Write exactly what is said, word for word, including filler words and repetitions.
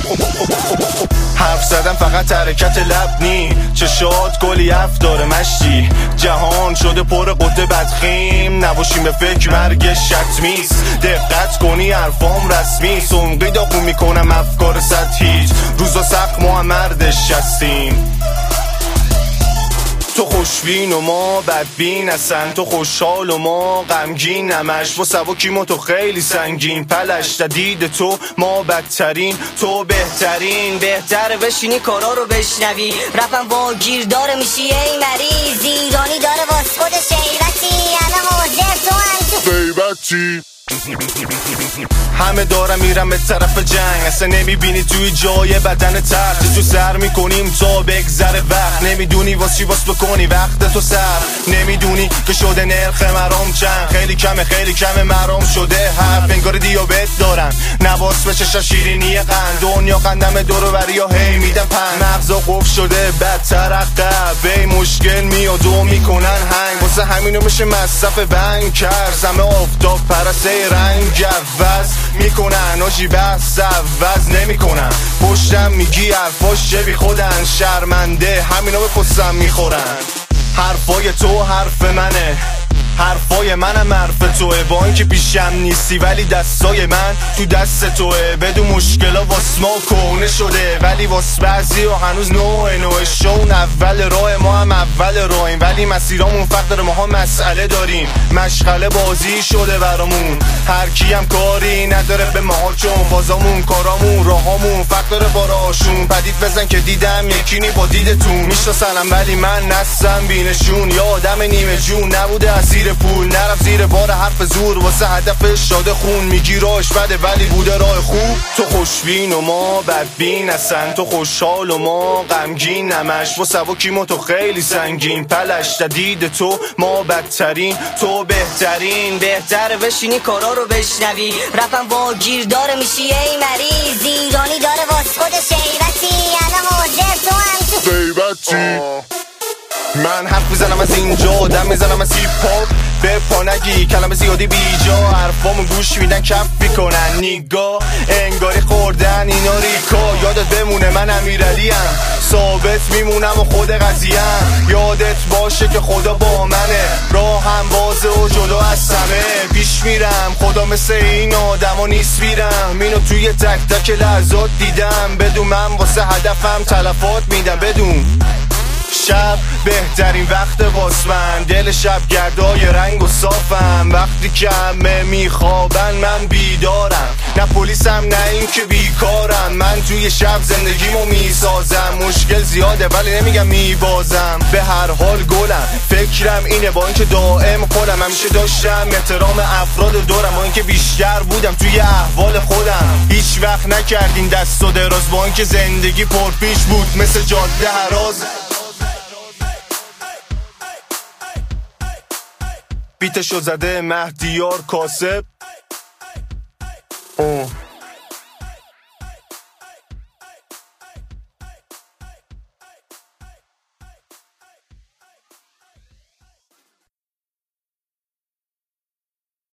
حرف زدم فقط حرکت لب نی، چشات گلی افدار مشتی، جهان شده پر قده بدخیم، نباشیم به فکر مرگ شتمیست. دقت کنی حرفام رسمی، سنقی داغون میکنم افکار سطحیت، روزا سخت ما هم مردش هستیم. تو خوشبین و ما بدبین هستن، تو خوشحال و ما غمگین، همش با سبکیم و تو خیلی سنگین، پلش دید تو ما بدترین، تو بهترین. بهتره بشینی کارا رو بشنوی، رپم با گیر داره میشی ای مریض، ایرانی داره واس خودش حیرتی، الان حاضر تو هم تو غیبتی. همه دارم میرم به طرف جنگ، اصلا نمیبینی توی جای بدن تخت، تو سر میکنیم تا بگذره وقت، نمیدونی واسی واس بکنی وقت تو سر، نمیدونی که شده نرخ مرام چند، خیلی کمه خیلی کمه مرام شده حرف، انگار دیابت دارم نواس به چشم شیرینی قند، دنیا قندم دورو بری ها هی میدم پند، مغزا قفل شده بدتر عقب، به مشکل میاد و میکنن هنگ، واسه همینو میشه مصرف بنگ کرد، همه آفتاب پرسه رنگ عوض میکنن، آجی بحث عوض نمیکنن، پشتم میگی حرفاش چه بی خودن، شرمنده همینو به پستم میخورن. حرفای تو حرف منه، حرفای منم حرف توه، با اینکه پیشم نیستی ولی دستای من تو دست توه، بدون مشکلا واس ما کهنه شده ولی واس بعضی و هنوز نوع نوع شون، اول راه ما هم اول راهیم ولی مسیرامون فرق داره، ماها مسئله داریم، مشغله بازی شده برامون، هر کی هم کاری نداره به ماها چون بازامون کارامون راهامون فرق داره با راهاشون، پدید بزن که دیدم یکی نی با دیدتون، میشناسنم ولی من نستم بینشون، یا آدم نیمه جون نبوده اسیر پول، نرفت زیر بار حرف زور واسه هدفش شاده خون، میگی راهش بده ولی بوده راه خوب. تو خوشبین و ما بدبین هستن، تو خوشحال و ما غمگین، همش با سبکیم و تو خیلی سنگین، پلش دید تو ما بدترین، تو بهترین. بهتره بشینی کارا رو بشنوی، رپم با گیر داره میشی ای مریض، ایرانی داره واس خودش حیرتی، الان حاضر تو هم تو غیبتی. من حرف میزنم از اینجا، دم میزنم از هیپ هاپ، به پا نگی کلمه زیادی بیجا، حرفامون گوش میدن کف میکنن نیگا، انگاری خوردن اینا ریکا، یادت بمونه من امیرعلیم، ثابت میمونم و خود قضیم، یادت باشه که خدا با منه، راهم بازه و جدا از همه، پیش میرم خدا مثل این آدم و نیست میرم، اینو توی تک تک لحظات دیدم، بدون من واسه هدفم تلفات میدم، بدون شب بهترین وقت واسمن، دل شب گردای رنگ و صافم، وقتی که همه میخوابن من بیدارم، نه پلیسم نه این که بیکارم، من توی شب زندگیمو میسازم، مشکل زیاده ولی نمیگم میبازم، به هر حال گلم فکرم اینه، با اینکه دائم خودم همیشه داشتم احترام افراد دورم، با اینکه بیشتر بودم توی احوال خودم، هیچ وقت نکردین دست و دراز، با اینکه زندگی پرپیش بود مثل جاده هراز. بیتشو زده مهدیار کاسب.